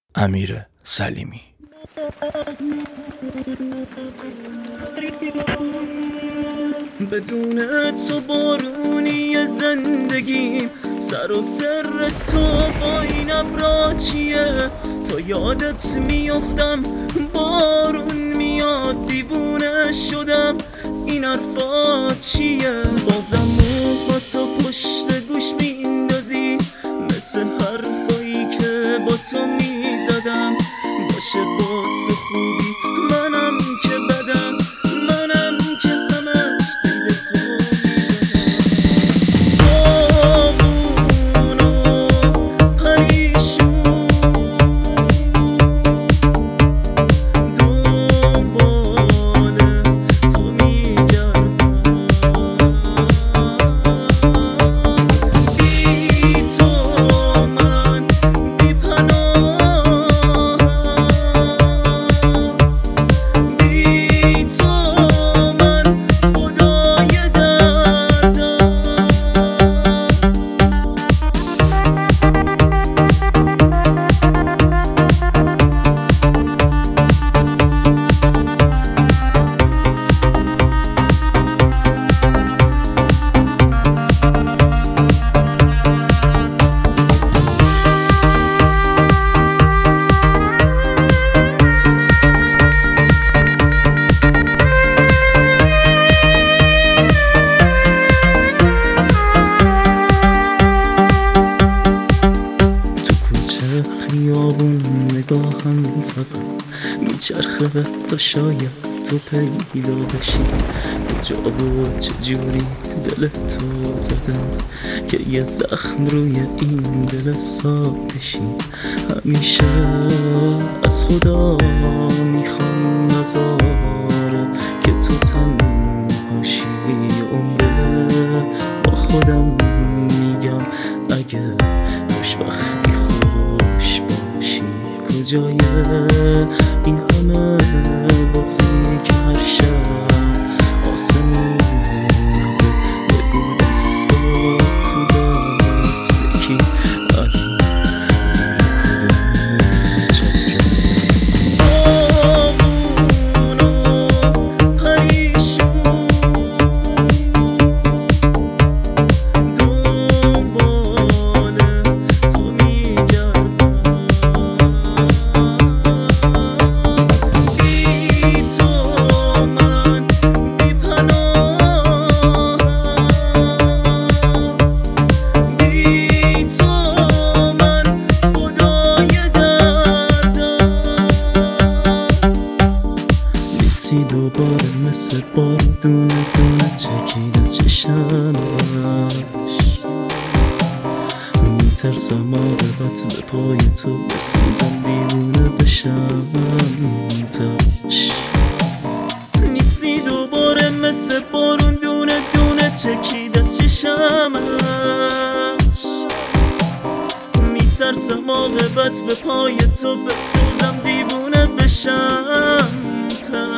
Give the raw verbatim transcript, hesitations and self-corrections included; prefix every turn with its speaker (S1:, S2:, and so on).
S1: امیر سلیمی.
S2: بدون تو بارونی زندگیم، سر و سر تو با این ابرا چیه؟ تا یادت میافتم بارون میاد دیوونه شدم، این حرفا چیه؟ بازم موهاتو پشت گوش میندازی مثل حرفایی که با تو میزدم. باشه باز تو خوبی، منم که بدم، منم که همش قید تو میزدم. و پریشون دنبال تو میگردم، بی تو من بی پناهم، بی تو من خدای دردم. خیابون نگاهم فقط میچرخه تا شاید تو پیدا بشی. کجا و چجوری دل تو زدم که یه زخم روی این دل سادشی. همیشه از خدا میخوام نذاره که تو تنهاشی. عمره با خودم میگم اگه خوشبختی خوش باشی. کجای این همه بغضی که هر شب آسمون نبه؟ بگو دستات تو دست کی الان زیر کدوم چتره؟ آبون و پریشون دنبال تو میگردم، بی تو من بی پناهم، بی تو من خدای دردم. نیستی دوباره مثل بارون دونه دونه چکید از چشمش. میترسم عاقبت به پای تو بسوزم، دیوونه بشم تش. نیستی دوباره مثل بارون دونه دونه چکید از چشمش. میترسم عاقبت به پای تو بسوزم، دیوونه بشم تش.